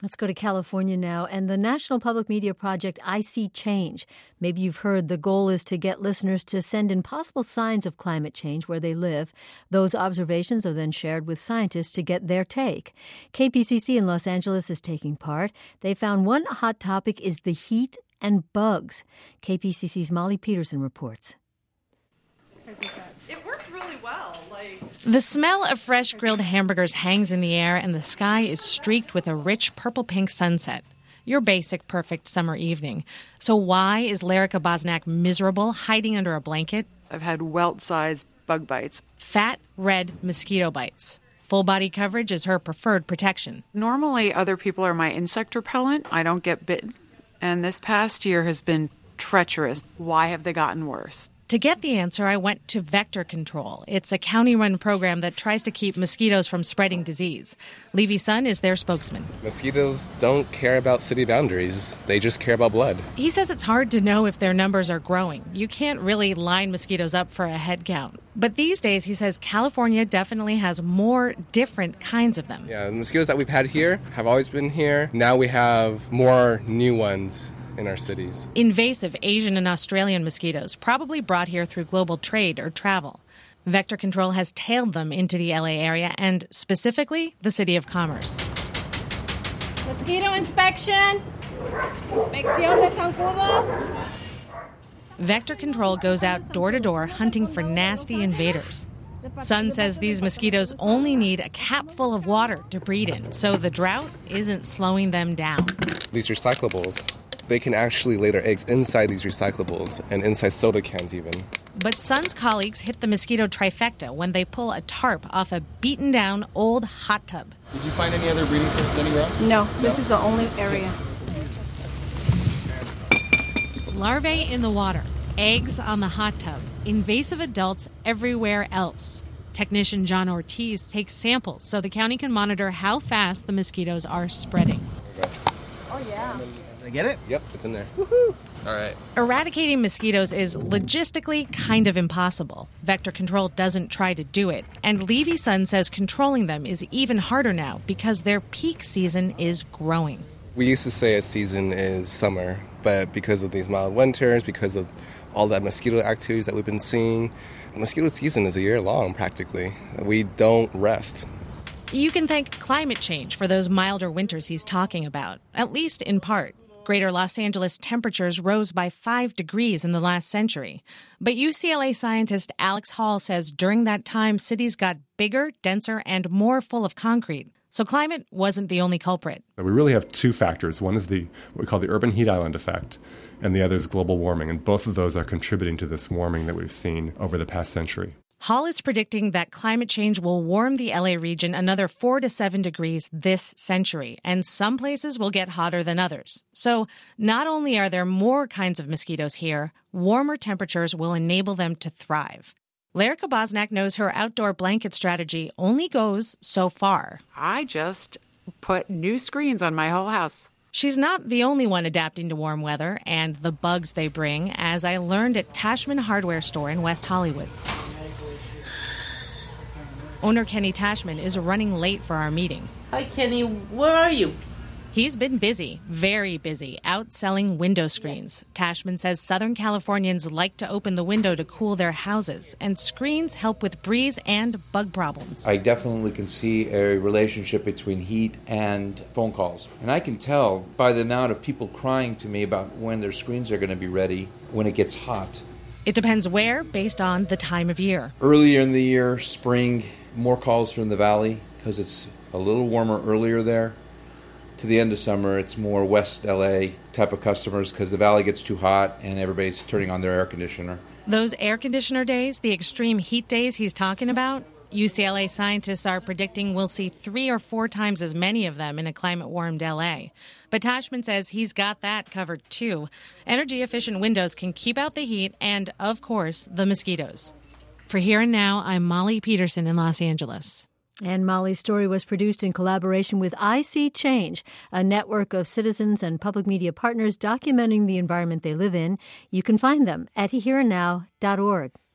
Let's go to California now, and the National Public Media Project I See Change. Maybe you've heard the goal is to get listeners to send in possible signs of climate change where they live. Those observations are then shared with scientists to get their take. KPCC in Los Angeles is taking part. They found one hot topic is the heat and bugs. KPCC's Molly Peterson reports. It worked really well. The smell of fresh grilled hamburgers hangs in the air, and the sky is streaked with a rich purple-pink sunset. Your basic, perfect summer evening. So why is Lerica Bosnack miserable, hiding under a blanket? I've had welt-sized bug bites. Fat, red mosquito bites. Full-body coverage is her preferred protection. Normally, other people are my insect repellent. I don't get bitten. And this past year has been treacherous. Why have they gotten worse? To get the answer, I went to Vector Control. It's a county-run program that tries to keep mosquitoes from spreading disease. Levy Sun is their spokesman. Mosquitoes don't care about city boundaries. They just care about blood. He says it's hard to know if their numbers are growing. You can't really line mosquitoes up for a head count. But these days, he says California definitely has more different kinds of them. Yeah, the mosquitoes that we've had here have always been here. Now we have more new ones in our cities. Invasive Asian and Australian mosquitoes, probably brought here through global trade or travel. Vector Control has tailed them into the LA area and specifically the City of Commerce. Mosquito inspection. Inspección de zancudos. Vector Control goes out door to door hunting for nasty invaders. Sun says these mosquitoes only need a cap full of water to breed in, so the drought isn't slowing them down. These recyclables, they can actually lay their eggs inside these recyclables and inside soda cans even. But Sun's colleagues hit the mosquito trifecta when they pull a tarp off a beaten-down old hot tub. Did you find any other breeding spaces anywhere else? No, this is the only area. Larvae in the water, eggs on the hot tub, invasive adults everywhere else. Technician John Ortiz takes samples so the county can monitor how fast the mosquitoes are spreading. Oh, yeah. Did I get it? Yep, it's in there. Woohoo! All right. Eradicating mosquitoes is logistically kind of impossible. Vector Control doesn't try to do it. And Levy Sun says controlling them is even harder now because their peak season is growing. We used to say a season is summer, but because of these mild winters, because of all that mosquito activities that we've been seeing, the mosquito season is a year long practically. We don't rest. You can thank climate change for those milder winters he's talking about, at least in part. Greater Los Angeles temperatures rose by 5 degrees in the last century. But UCLA scientist Alex Hall says during that time, cities got bigger, denser, and more full of concrete. So climate wasn't the only culprit. We really have two factors. One is what we call the urban heat island effect, and the other is global warming. And both of those are contributing to this warming that we've seen over the past century. Hall is predicting that climate change will warm the LA region another 4 to 7 degrees this century, and some places will get hotter than others. So not only are there more kinds of mosquitoes here, warmer temperatures will enable them to thrive. Lerica Bosnack knows her outdoor blanket strategy only goes so far. I just put new screens on my whole house. She's not the only one adapting to warm weather and the bugs they bring, as I learned at Tashman Hardware Store in West Hollywood. Owner Kenny Tashman is running late for our meeting. Hi, Kenny. Where are you? He's been busy, very busy, out selling window screens. Tashman says Southern Californians like to open the window to cool their houses, and screens help with breeze and bug problems. I definitely can see a relationship between heat and phone calls. And I can tell by the amount of people crying to me about when their screens are going to be ready when it gets hot. It depends where, based on the time of year. Earlier in the year, spring, more calls from the valley because it's a little warmer earlier there. To the end of summer, it's more West LA type of customers because the valley gets too hot and everybody's turning on their air conditioner. Those air conditioner days, the extreme heat days he's talking about, UCLA scientists are predicting we'll see 3 or 4 times as many of them in a climate-warmed LA. But Tashman says he's got that covered too. Energy-efficient windows can keep out the heat and, of course, the mosquitoes. For Here and Now, I'm Molly Peterson in Los Angeles. And Molly's story was produced in collaboration with I See Change, a network of citizens and public media partners documenting the environment they live in. You can find them at hereandnow.org.